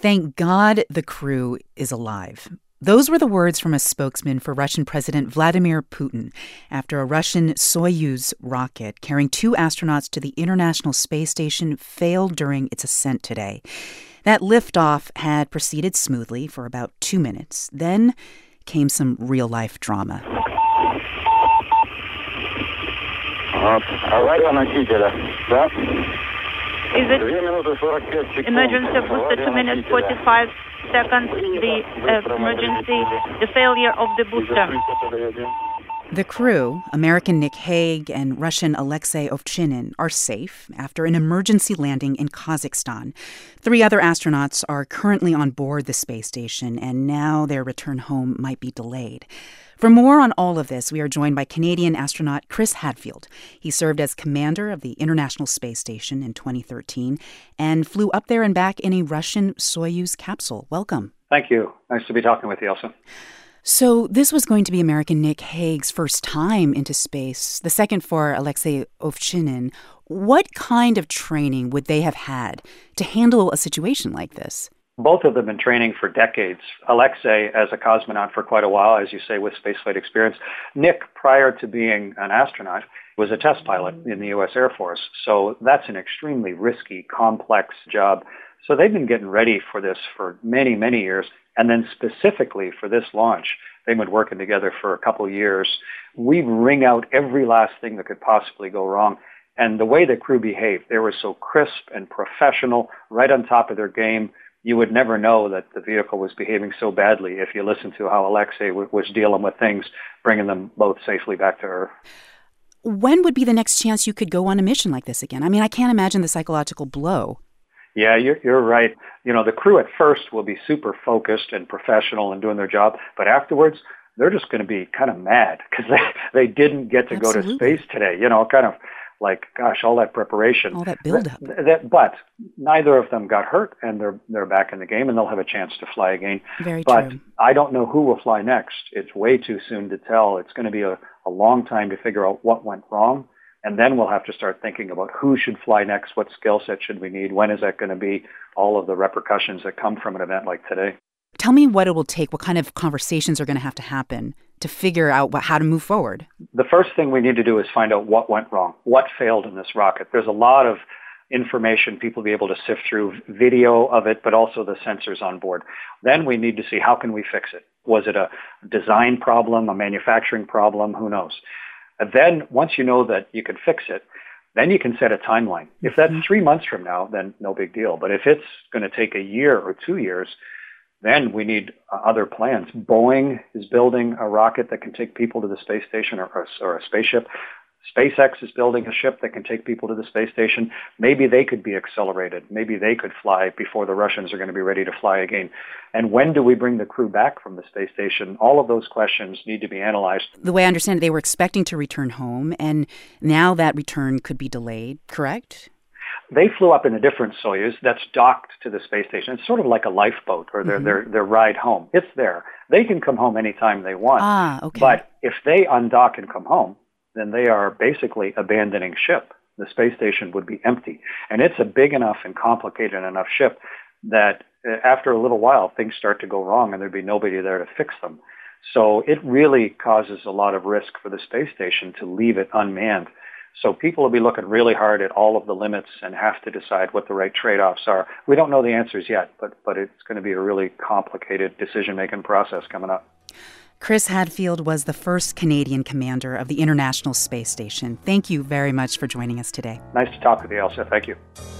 Thank God the crew is alive. Those were the words from a spokesman for Russian President Vladimir Putin after a Russian Soyuz rocket carrying 2 astronauts to the International Space Station failed during its ascent today. That liftoff had proceeded smoothly for about 2 minutes. Then came some real-life drama. Is it emergency booster 2 minutes 45 seconds, the failure of the booster? The crew, American Nick Hague and Russian Alexei Ovchinin, are safe after an emergency landing in Kazakhstan. 3 other astronauts are currently on board the space station, and now their return home might be delayed. For more on all of this, we are joined by Canadian astronaut Chris Hadfield. He served as commander of the International Space Station in 2013 and flew up there and back in a Russian Soyuz capsule. Welcome. Thank you. Nice to be talking with you, Elsa. So this was going to be American Nick Hague's first time into space, the second for Alexei Ovchinin. What kind of training would they have had to handle a situation like this? Both of them have been training for decades. Alexei as a cosmonaut for quite a while, as you say, with spaceflight experience. Nick, prior to being an astronaut, was a test pilot in the U.S. Air Force. So that's an extremely risky, complex job. So they've been getting ready for this for many, many years. And then specifically for this launch, they've been working together for a couple of years. We wring out every last thing that could possibly go wrong. And the way the crew behaved, they were so crisp and professional, right on top of their game. You would never know that the vehicle was behaving so badly if you listened to how Alexei was dealing with things, bringing them both safely back to Earth. When would be the next chance you could go on a mission like this again? I mean, I can't imagine the psychological blow. Yeah, you're right. You know, the crew at first will be super focused and professional and doing their job, but afterwards, they're just going to be kind of mad because they didn't get to go to space today. You know, kind of like, gosh, all that preparation. All that buildup. But neither of them got hurt, and they're back in the game, and they'll have a chance to fly again. Very but true. I don't know who will fly next. It's way too soon to tell. It's going to be a long time to figure out what went wrong. And then we'll have to start thinking about who should fly next, what skill set should we need, when is that going to be, all of the repercussions that come from an event like today. Tell me what it will take, what kind of conversations are going to have to happen to figure out how to move forward. The first thing we need to do is find out what went wrong, what failed in this rocket. There's a lot of information people will be able to sift through, video of it, but also the sensors on board. Then we need to see how can we fix it. Was it a design problem, a manufacturing problem? Who knows? And then once you know that you can fix it, then you can set a timeline. If that's 3 months from now, then no big deal. But if it's going to take a year or 2 years, then we need other plans. Boeing is building a rocket that can take people to the space station or a spaceship. SpaceX is building a ship that can take people to the space station. Maybe they could be accelerated. Maybe they could fly before the Russians are going to be ready to fly again. And when do we bring the crew back from the space station? All of those questions need to be analyzed. The way I understand it, they were expecting to return home, and now that return could be delayed, correct? They flew up in a different Soyuz that's docked to the space station. It's sort of like a lifeboat or their ride home. It's there. They can come home anytime they want. Okay. But if they undock and come home, then they are basically abandoning ship. The space station would be empty. And it's a big enough and complicated enough ship that after a little while, things start to go wrong and there'd be nobody there to fix them. So it really causes a lot of risk for the space station to leave it unmanned. So people will be looking really hard at all of the limits and have to decide what the right trade-offs are. We don't know the answers yet, but it's going to be a really complicated decision-making process coming up. Chris Hadfield was the first Canadian commander of the International Space Station. Thank you very much for joining us today. Nice to talk with you, Elsa. Thank you.